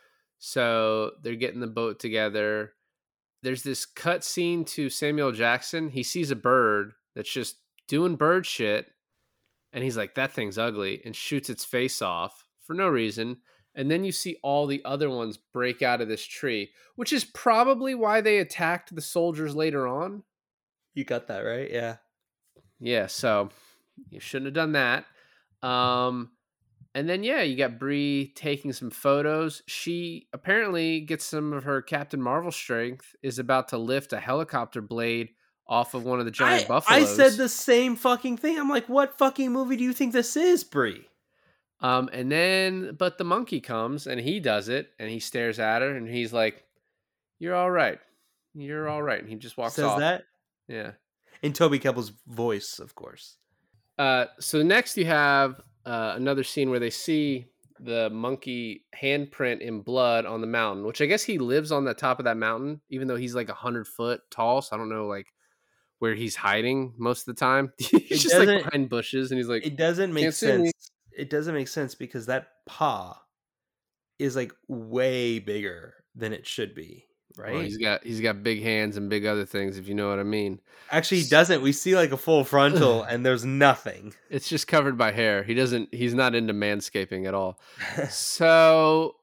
So they're getting the boat together. There's this cut scene to Samuel Jackson. He sees a bird that's just doing bird shit. And he's like, that thing's ugly, and shoots its face off for no reason. And then you see all the other ones break out of this tree, which is probably why they attacked the soldiers later on. You got that right? Yeah. Yeah, so you shouldn't have done that. Um, and then, yeah, you got Brie taking some photos. She apparently gets some of her Captain Marvel strength, is about to lift a helicopter blade off of one of the giant I, buffaloes. I said the same fucking thing. I'm like, what fucking movie do you think this is, Brie? Um, and then, but the monkey comes and he does it, and he stares at her, and he's like, "You're all right. You're all right." And he just walks Says off. that Yeah. in Toby Kebbell's voice, of course. Uh, so next you have uh, another scene where they see the monkey handprint in blood on the mountain, which I guess he lives on the top of that mountain, even though he's like a hundred foot tall. So I don't know, like, where he's hiding most of the time. he's It just like doesn't- behind bushes, and he's like, It doesn't make Can't see me. sense. It doesn't make sense because that paw is like way bigger than it should be, right? well, he's got he's got big hands and big other things, if you know what I mean. Actually, he doesn't. We see like a full frontal, and there's nothing. It's just covered by hair. He doesn't. He's not into manscaping at all. So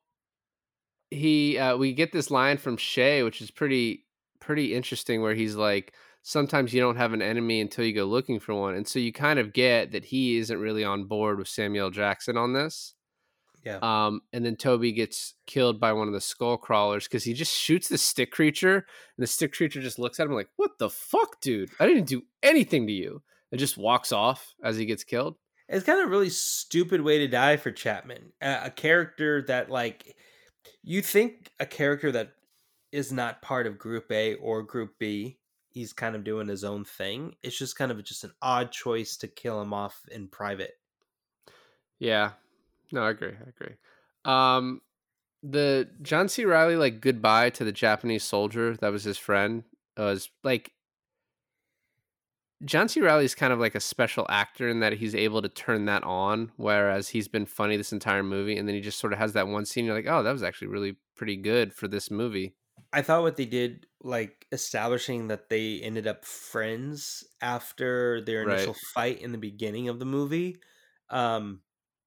he, uh, we get this line from Shay, which is pretty pretty interesting, where he's like, sometimes you don't have an enemy until you go looking for one. And so you kind of get that he isn't really on board with Samuel Jackson on this. Yeah. Um, and then Toby gets killed by one of the skull crawlers because he just shoots the stick creature, and the stick creature just looks at him like, what the fuck, dude? I didn't do anything to you. It just walks off as he gets killed. It's kind of a really stupid way to die for Chapman. A, a character that, like, you think a character that is not part of Group A or Group B, he's kind of doing his own thing. It's just kind of just an odd choice to kill him off in private. Yeah. No, I agree. I agree. Um, the John C. Reilly, like, goodbye to the Japanese soldier that was his friend, was like, John C. Reilly is kind of like a special actor in that he's able to turn that on, whereas he's been funny this entire movie, and then he just sort of has that one scene. You're like, oh, that was actually really pretty good for this movie. I thought what they did, like establishing that they ended up friends after their Right. initial fight in the beginning of the movie, um,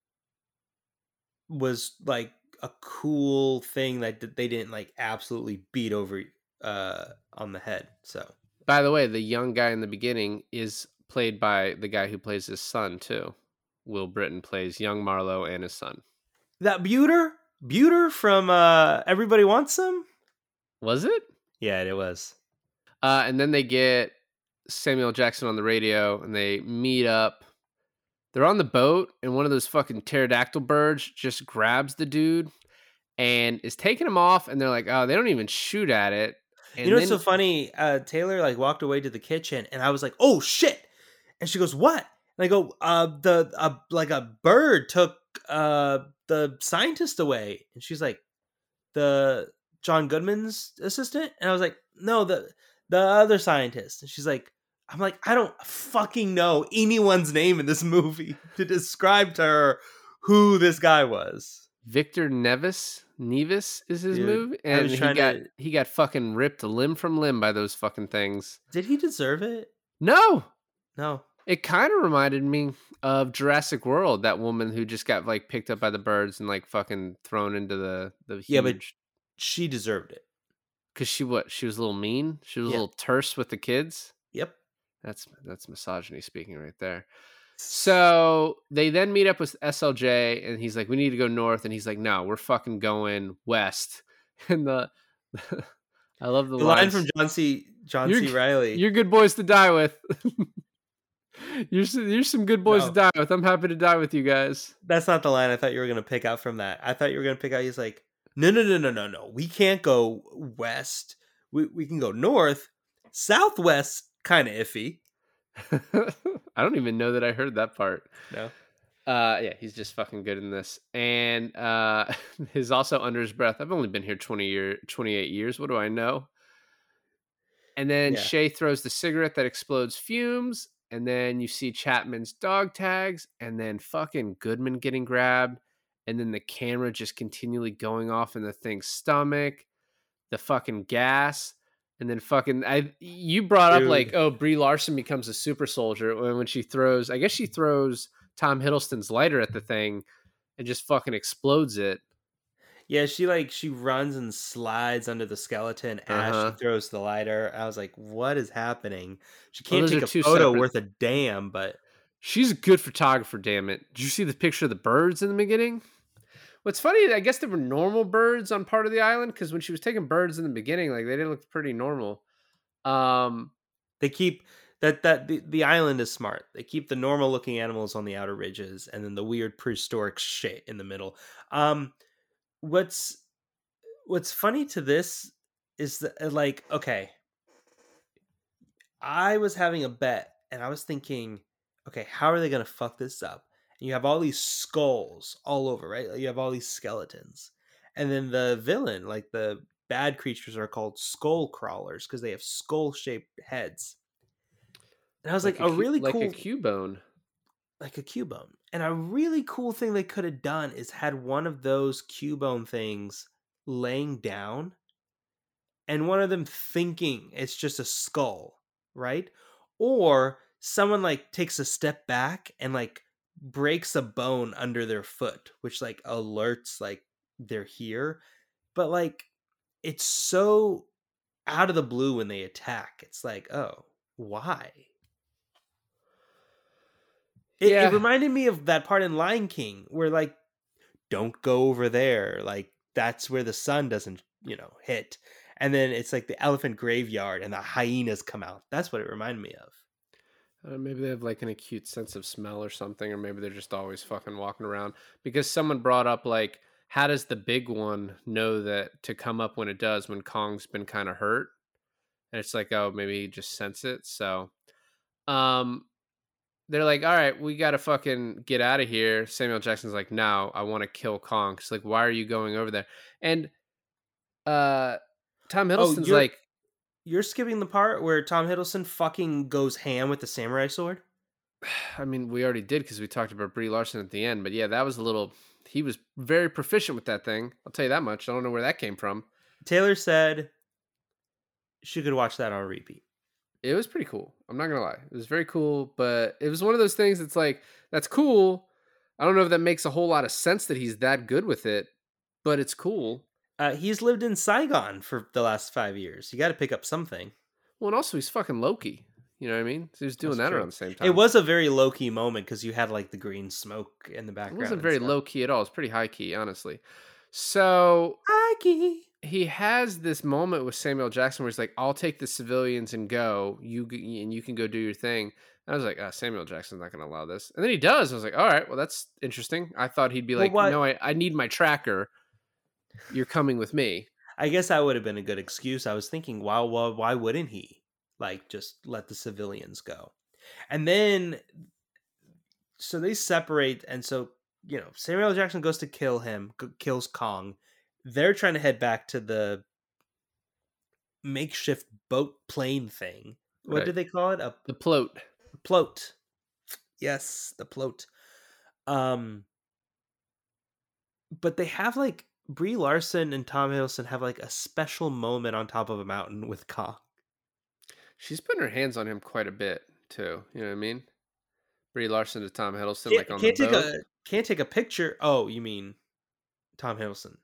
was like a cool thing that d- they didn't like absolutely beat over uh on the head. So By the way, the young guy in the beginning is played by the guy who plays his son too. Will Britton plays young Marlowe and his son. that Buter, Buter from uh Everybody Wants Some. Was it? Yeah, it was. Uh, and then they get Samuel Jackson on the radio, and they meet up. They're on the boat, and one of those fucking pterodactyl birds just grabs the dude and is taking him off. And they're like, "Oh, they don't even shoot at it." And You know then, what's so funny? Uh, Taylor like walked away to the kitchen, and I was like, "Oh shit!" And she goes, "What?" And I go, "Uh, the uh, like a bird took uh the scientist away." And she's like, "The John Goodman's assistant?" And I was like, "No, the the other scientist." And she's like, "I'm like, I don't fucking know anyone's name in this movie to describe to her who this guy was." Victor Nevis, Nevis is his Dude, move, I and was he trying got to- he got fucking ripped limb from limb by those fucking things. Did he deserve it? No, No. it kind of reminded me of Jurassic World, that woman who just got like picked up by the birds and like fucking thrown into the the huge. Yeah, but she deserved it. Because she what? She was a little mean. She was Yeah. a little terse with the kids. Yep. That's that's misogyny speaking right there. So they then meet up with S L J, and he's like, "We need to go north," and he's like, "No, we're fucking going west." And the I love the, The line lines, from John C. John You're- C. Riley. "You're good boys to die with." you're some, you're some good boys No. to die with. I'm happy to die with you guys. That's not the line I thought you were gonna pick out from that. I thought you were gonna pick out. He's like, no, no, no, no, no, no. We can't go west. We we can go north. Southwest, kind of iffy. I don't even know that I heard that part. No. Uh, yeah, he's just fucking good in this. And uh, he's also under his breath. I've only been here twenty year, twenty-eight years. What do I know? And then Yeah. Shay throws the cigarette that explodes fumes. And then you see Chapman's dog tags. And then fucking Goodman getting grabbed. And then the camera just continually going off in the thing's stomach. The fucking gas. And then fucking, I you brought up Dude. like, oh, Brie Larson becomes a super soldier when, when she throws, I guess she throws Tom Hiddleston's lighter at the thing and just fucking explodes it. Yeah, she like she runs and slides under the skeleton as Uh-huh. she throws the lighter. I was like, what is happening? She Well, can't those take are a two photo separate- worth a damn, but She's a good photographer, damn it. Did you see the picture of the birds in the beginning? What's funny, I guess there were normal birds on part of the island, because when she was taking birds in the beginning, like they didn't look pretty normal. Um, they keep that that the, the island is smart. They keep the normal looking animals on the outer ridges and then the weird prehistoric shit in the middle. Um what's what's funny to this is that like okay, I was having a bet and I was thinking, okay, how are they going to fuck this up? And you have all these skulls all over, right? Like, you have all these skeletons. And then the villain, like the bad creatures are called skull crawlers because they have skull shaped heads. And I was like, a, cu- really like cool a cubone. like a cubone. And a really cool thing they could have done is had one of those cubone things laying down and one of them thinking it's just a skull, right? Or someone like takes a step back and like breaks a bone under their foot, which like alerts like they're here. But like it's so out of the blue when they attack. It's like, oh, why? It, Yeah. it reminded me of that part in Lion King where like, don't go over there. Like that's where the sun doesn't, you know, hit. And then it's like the elephant graveyard and the hyenas come out. That's what it reminded me of. Uh, maybe they have like an acute sense of smell or something, or maybe they're just always fucking walking around. Because someone brought up like, how does the big one know that to come up when it does when Kong's been kind of hurt? And it's like, oh, maybe he just sense it. So, um, they're like, all right, we gotta fucking get out of here. Samuel Jackson's like, no, I want to kill Kong. She's like, why are you going over there? And uh, Tom Oh, Hiddleston's you're- like, you're skipping the part where Tom Hiddleston fucking goes ham with the samurai sword. I mean, we already did because we talked about Brie Larson at the end, but yeah, that was a little. He was very proficient with that thing. I'll tell you that much. I don't know where that came from. Taylor said she could watch that on repeat. It was pretty cool. I'm not gonna lie. It was very cool, but it was one of those things that's like, that's cool. I don't know if that makes a whole lot of sense that he's that good with it, but it's cool. Uh, he's lived in Saigon for the last five years. You got to pick up something. Well, and also he's fucking Loki. You know what I mean? So he was doing That's that true. around the same time. It was a very low key moment because you had like the green smoke in the It background. wasn't and very stuff. low key at all. It's pretty high key, honestly. So High key. he has this moment with Samuel Jackson where he's like, "I'll take the civilians and go. You g- and you can go do your thing." And I was like, oh, "Samuel Jackson's not going to allow this." And then he does. I was like, "All right, well, that's interesting." I thought he'd be Well, like, what- "No, I, I need my tracker. You're coming with me." I guess that would have been a good excuse. I was thinking, why, why, why wouldn't he like just let the civilians go? And then, so they separate, and so you know Samuel L. Jackson goes to kill him, g- kills Kong. They're trying to head back to the makeshift boat plane thing. What Right. did they call it? A The float. float. Yes, the float. Um, but they have like Brie Larson and Tom Hiddleston have like a special moment on top of a mountain with Kong. She's putting her hands on him quite a bit too. You know what I mean? Brie Larson to Tom Hiddleston, Can't, like on can't the take boat. a can't take a picture. Oh, you mean Tom Hiddleston?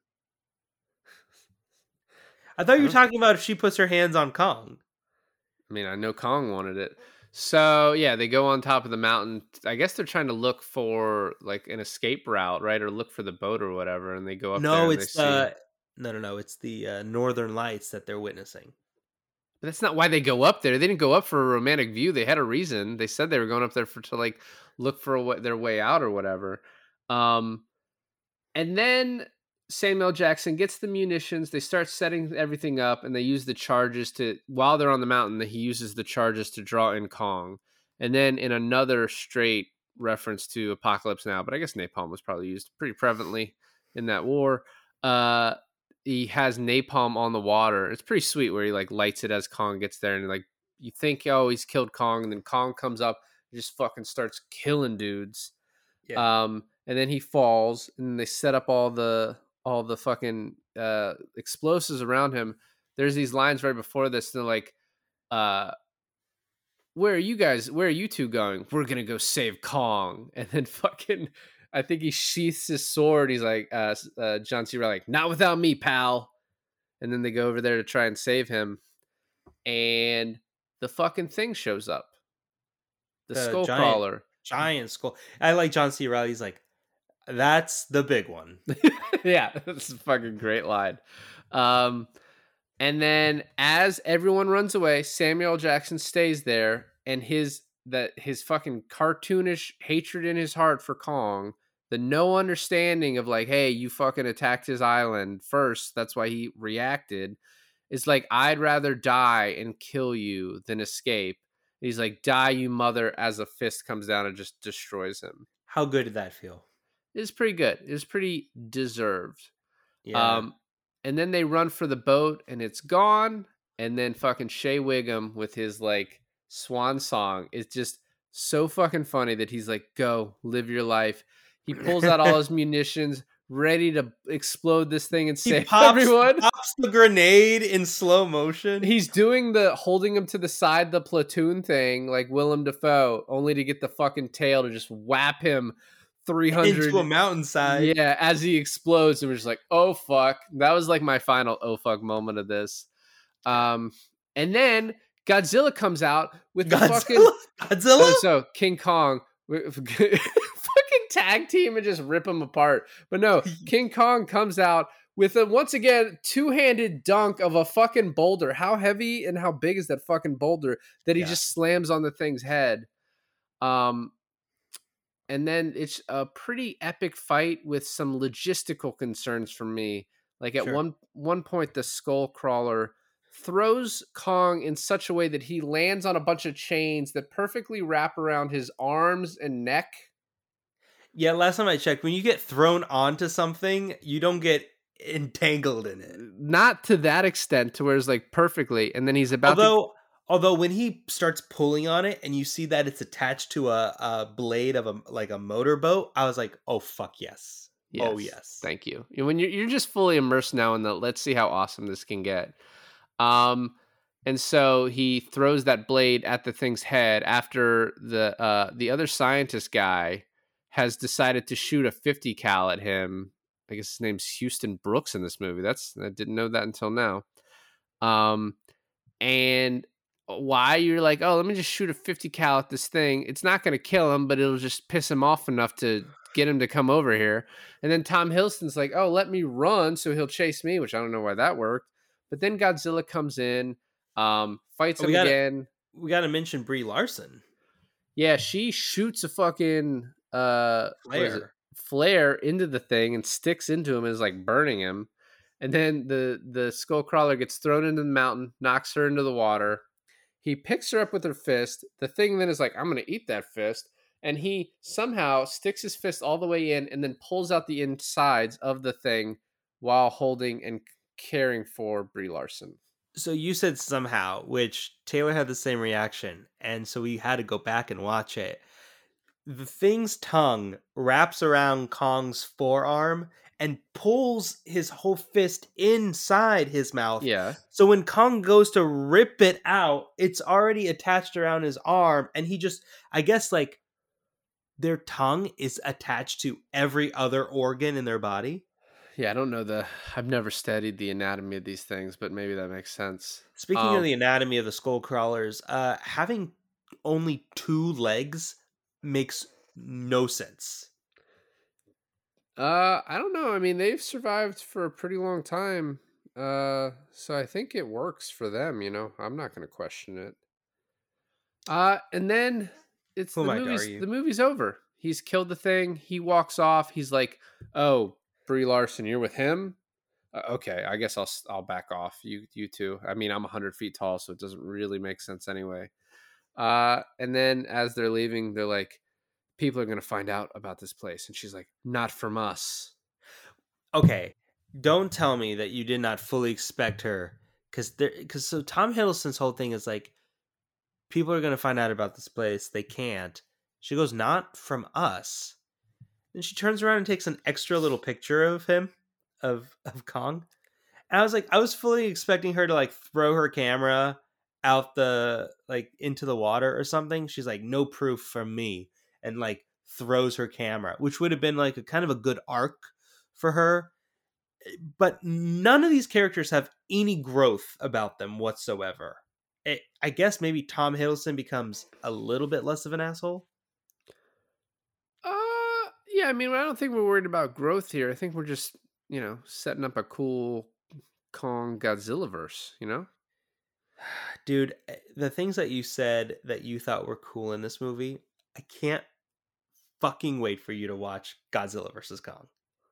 I thought you were I don't- talking about if she puts her hands on Kong. I mean, I know Kong wanted it. So yeah, they go on top of the mountain. I guess they're trying to look for like an escape route, right? Or look for the boat or whatever. And they go up there. No, and it's they see... the no, no, no. It's the uh, Northern Lights that they're witnessing. But that's not why they go up there. They didn't go up for a romantic view. They had a reason. They said they were going up there for to like look for a, wa- their way out or whatever. Um, and then Samuel Jackson gets the munitions. They start setting everything up, and they use the charges to while they're on the mountain. He uses the charges to draw in Kong, and then in another straight reference to Apocalypse Now, but I guess napalm was probably used pretty prevalently in that war. Uh, he has napalm on the water. It's pretty sweet where he like lights it as Kong gets there, and like you think, oh, he's killed Kong, and then Kong comes up and just fucking starts killing dudes. Yeah. Um, and then he falls, and they set up all the all the fucking uh, explosives around him. There's these lines right before this. They're like, uh, "Where are you guys? Where are you two going? We're gonna go save Kong." And then fucking, I think he sheaths his sword. He's like, uh, uh, John C. Reilly, like, "Not without me, pal." And then they go over there to try and save him, and the fucking thing shows up. The, The skull giant- crawler. Giant skull. I like John C. Reilly. He's like, that's the big one. Yeah, that's a fucking great line. Um, and then as everyone runs away, Samuel Jackson stays there, and his that his fucking cartoonish hatred in his heart for Kong, the no understanding of like, hey, you fucking attacked his island first, that's why he reacted, is like, I'd rather die and kill you than escape. And he's like, die, you mother, as a fist comes down and just destroys him. How good did that feel? It was pretty good. It was pretty deserved. Yeah. Um, and then they run for the boat and it's gone. And then fucking Shea Wiggum with his like swan song is just so fucking funny that he's like, go live your life. He pulls out all his munitions, ready to explode this thing and he save pops, everyone. pops the grenade in slow motion. He's doing the holding him to the side, the platoon thing, like Willem Dafoe, only to get the fucking tail to just whap him three hundred into a mountainside. Yeah, as he explodes, and we're just like, oh fuck. That was like my final oh fuck moment of this. Um, and then Godzilla comes out with the fucking Godzilla. Godzilla? oh, so King Kong fucking tag team and just rip him apart. But no, King Kong comes out with a once again two-handed dunk of a fucking boulder. How heavy and how big is that fucking boulder that he Yeah. just slams on the thing's head? Um. And then it's a pretty epic fight with some logistical concerns for me. Like at Sure. one one point, the skull crawler throws Kong in such a way that he lands on a bunch of chains that perfectly wrap around his arms and neck. Yeah, last time I checked, when you get thrown onto something, you don't get entangled in it. Not to that extent, to where it's like perfectly, and then he's about to. Although, although when he starts pulling on it and you see that it's attached to a, a blade of a like a motorboat, I was like, oh fuck yes, oh yes. Thank you. You know, When you're you're just fully immersed now in the let's see how awesome this can get. Um, and so he throws that blade at the thing's head after the uh the other scientist guy has decided to shoot a fifty cal at him. I guess his name's Houston Brooks in this movie. That's I didn't know that until now. Um, and why you're like, oh, let me just shoot a fifty cal at this thing. It's not going to kill him, but it'll just piss him off enough to get him to come over here. And then Tom Hiddleston's like, oh, let me run so he'll chase me, which I don't know why that worked. But then Godzilla comes in, um, fights Oh, him we gotta- again. We got to mention Brie Larson. Yeah, she shoots a fucking uh, what is it? Flare. flare into the thing and sticks into him and is like burning him. And then the the skull crawler gets thrown into the mountain, knocks her into the water. He picks her up with her fist. The thing then is like, I'm gonna eat that fist. And he somehow sticks his fist all the way in and then pulls out the insides of the thing while holding and caring for Brie Larson. So you said somehow, which Taylor had the same reaction, and so we had to go back and watch it. The thing's tongue wraps around Kong's forearm and pulls his whole fist inside his mouth. Yeah. So when Kong goes to rip it out, it's already attached around his arm, and he just, I guess, like, their tongue is attached to every other organ in their body. Yeah, I don't know the. I've never studied the anatomy of these things, but maybe that makes sense. Speaking Um, of the anatomy of the skull crawlers, uh, having only two legs makes no sense. Uh, I don't know. I mean, they've survived for a pretty long time. Uh, so I think it works for them, you know. I'm not going to question it. Uh, and then it's Who the am I to movie's argue? the movie's over. He's killed the thing. He walks off. He's like, "Oh, Brie Larson, you're with him? Uh, okay, I guess I'll s- I'll back off. You you two. I mean, I'm one hundred feet tall, so it doesn't really make sense anyway." Uh, and then as they're leaving, they're like, people are going to find out about this place. And she's like, not from us. Okay, don't tell me that you did not fully expect her, because there, because so Tom Hiddleston's whole thing is like, people are gonna find out about this place. They can't. She goes, not from us. Then she turns around and takes an extra little picture of him, of of Kong. And I was like, I was fully expecting her to like throw her camera out the like into the water or something. She's like, no proof from me, and like throws her camera, which would have been like a kind of a good arc for her. But none of these characters have any growth about them whatsoever. It, I guess maybe Tom Hiddleston becomes a little bit less of an asshole. Uh, yeah, I mean, I don't think we're worried about growth here. I think we're just, you know, setting up a cool Kong Godzilla verse, you know? Dude, eh, the things that you said that you thought were cool in this movie, I can't fucking wait for you to watch Godzilla versus Kong.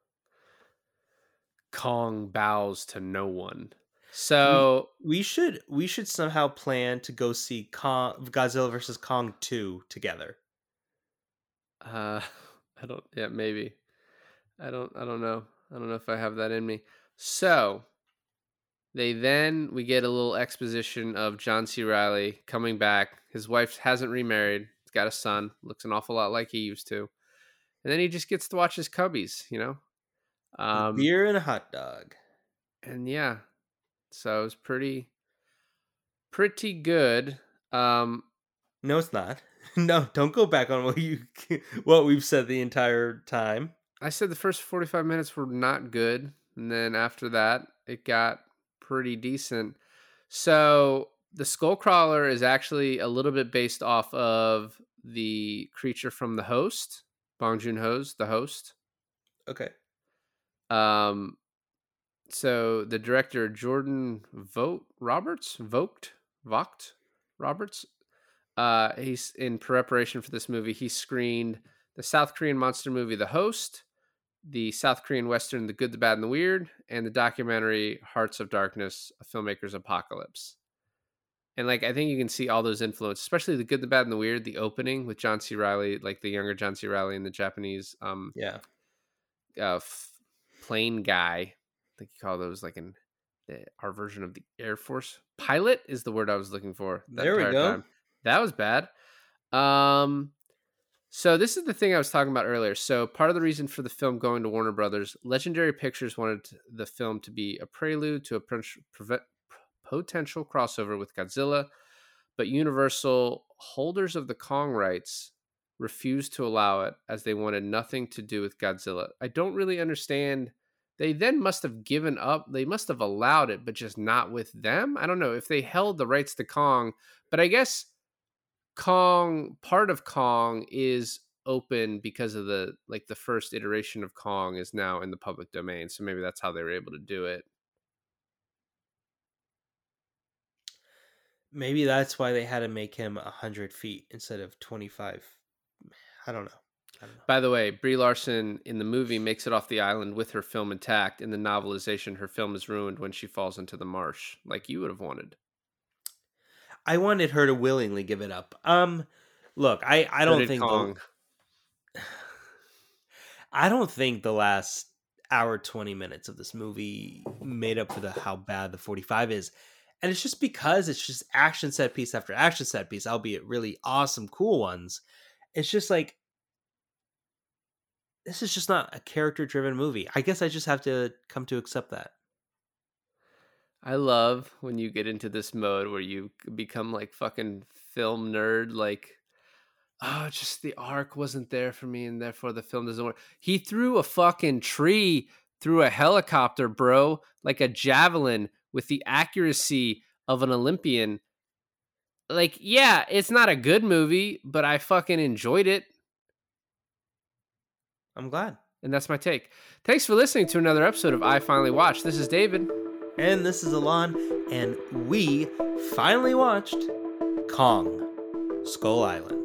Kong bows to no one. So, We should we should somehow plan to go see Kong, Godzilla versus Kong two together. uh, I don't, yeah, maybe. I don't, I don't know. I don't know if I have that in me. So, they then, we get a little exposition of John C. Reilly coming back. His wife hasn't remarried. He's got a son. Looks an awful lot like he used to. And then he just gets to watch his cubbies, you know? Um, Beer and a hot dog. and yeah, so it was pretty, pretty good. Um, No, it's not. No, don't go back on what you what we've said the entire time. I said the first forty-five minutes were not good. And then after that, it got pretty decent. So the Skullcrawler is actually a little bit based off of the creature from The Host, Bong Joon-ho's The Host. Okay. Um, so the director Jordan Vogt Roberts, Vogt, Vogt Roberts, uh, he's in preparation for this movie. He screened the South Korean monster movie The Host, the South Korean Western The Good, the Bad, and the Weird, and the documentary Hearts of Darkness, a filmmaker's apocalypse. And like, I think you can see all those influences, especially The Good, the Bad, and the Weird, the opening with John C. Reilly, like the younger John C. Reilly and the Japanese um, Yeah. uh, f- plane guy. think you call those like an the, our version of the Air Force. Pilot is the word I was looking for. That There we entire go. time. That was bad. Um, so this is the thing I was talking about earlier. So part of the reason for the film going to Warner Brothers, Legendary Pictures wanted the film to be a prelude to a pre- preve- potential crossover with Godzilla, but Universal, holders of the Kong rights, refused to allow it as they wanted nothing to do with Godzilla. I don't really understand. They then must have given up. They must have allowed it, but just not with them. I don't know if they held the rights to Kong, but I guess Kong, part of Kong is open because of the, like the first iteration of Kong is now in the public domain. So maybe that's how they were able to do it. Maybe that's why they had to make him a hundred feet instead of twenty-five. I don't know. I don't know. By the way, Brie Larson in the movie makes it off the island with her film intact. In the novelization, her film is ruined when she falls into the marsh, like you would have wanted. I wanted her to willingly give it up. Um, look, I, I So don't did think Kong. the, I don't think the last hour twenty minutes of this movie made up for the how bad the forty-five is, and it's just because it's just action set piece after action set piece, albeit really awesome, cool ones. It's just like this is just not a character driven movie. I guess I just have to come to accept that. I love when you get into this mode where you become like fucking film nerd, like, oh, just the arc wasn't there for me and therefore the film doesn't work. He threw a fucking tree through a helicopter, bro, like a javelin with the accuracy of an Olympian. Like, yeah, it's not a good movie, but I fucking enjoyed it. I'm glad. And that's my take. Thanks for listening to another episode of I Finally Watched. This is David. And this is Alon, and we finally watched Kong, Skull Island.